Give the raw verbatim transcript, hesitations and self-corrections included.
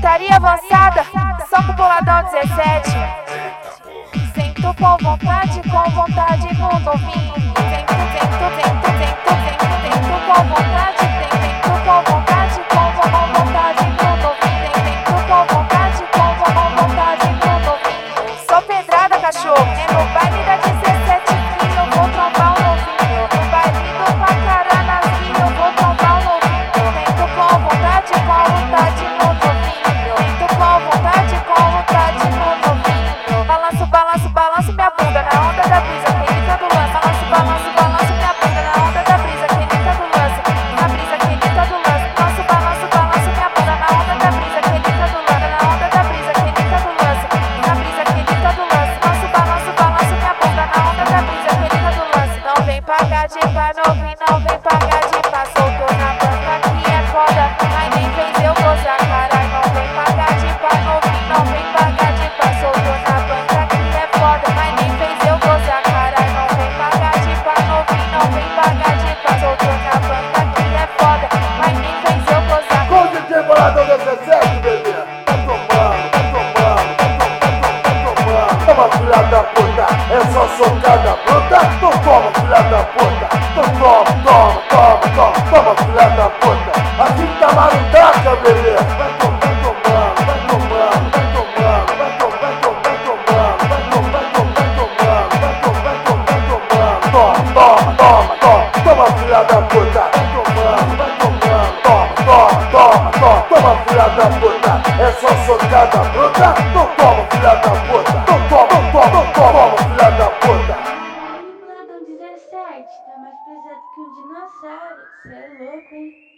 Putaria avançada, só com boladão dezessete. Sento com vontade, com vontade no novinho. Sento, sento, sento, sento, sento, sento com vontade. Sento com vontade, com vontade no novinho. Sento com vontade, com vontade no novinho. Sou pedrada, cachorro, é no baile da dezessete que eu vou trombar o novinho. No baile do Pacaranazinho eu vou trombar o novinho. Sento com vontade, com vontade no novinho. Sento com vontade, com vontade no novinho. Balanço, balanço, balanço minha bunda na onda da brisa, querida do lance. Balanço, balanço, balanço minha bunda na onda da brisa, querida do lance. Na brisa, querida do lance. Balanço, balanço, balanço minha bunda na onda da brisa, querida do lance. Na onda da brisa, querida do lance. Na brisa, querida do lance. Balanço, balanço, balanço minha bunda na onda da brisa, querida do lance. Não vem pagar de pá, novinho, não vem pagar de pá. Soltou na banca que é foda, mas nem fez eu gozar, carai. Não vem pagar de pá, novinho, não vem pagar de pá. Soltou na banca que é foda, mas nem fez eu gozar, carai. Não vem pagar de pá, novinho, não vem pagar de pá. Soltou na banca que é foda, mas nem fez eu gozar. Com o D J Boladão dezessete, bebê. Tá tomando, tá tomando, tá tomando, tá tomando. Toma, filha da puta, é só socada bruta. Então toma, filha da puta. Então toma, toma, toma, toma, toma, filha da puta. Aqui tá marudaca, bebê. Vai tomando, vai tomando, vai tomando, vai tomando, vai tomando, vai tomando, vai tomando, vai tomando, vai tomando, vai tomando, vai tomando. Toma, toma, toma, toma, toma, filha da puta. Vai tomando, vai tomando, toma, toma, toma, toma, toma, filha da puta. É só socada bruta. Então toma, filha da puta. Então toma, toma, toma, filha da puta. Boladão dezessete, tá mais pesado que um dinossauro. Cê é louco, hein?